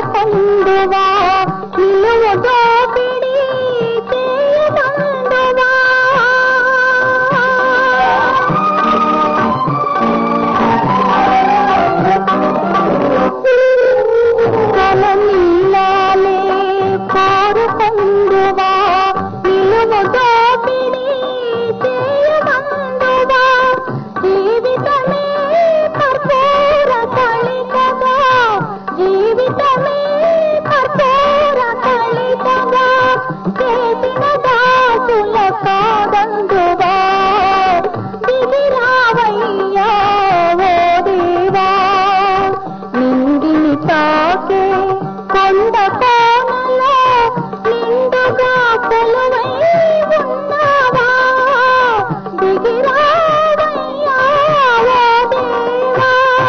పండువా నిలువు దోపిడి చేయబండువా కలనీలాలే కోరు పండువా నిలువు దోపిడి చేయబండువా జీవితమే కర్పూర కళికగా జీవితమే కర్పూర కళికగా చేసిన దాసుల కాదందువా దిగిరావయ్యా ఓ దేవా నింగిని తాకే కొండ కోనలో నిండుగా కొలువై ఉన్నావా దిగిరావయ్యా ఓ దేవా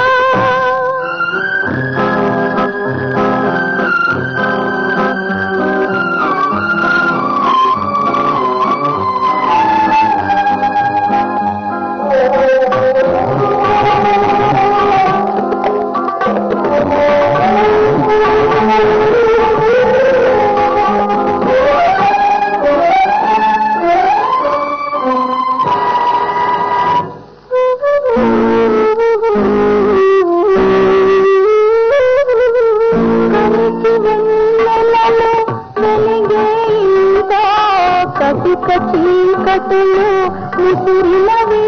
కటిక చీకటులు ముసిరినవి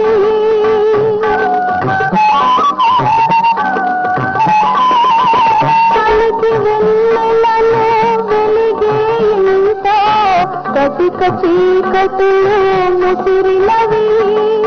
కలికి వెన్నెలలో వెలిగే ఇంత కటిక చీకటులు ముసిరినవి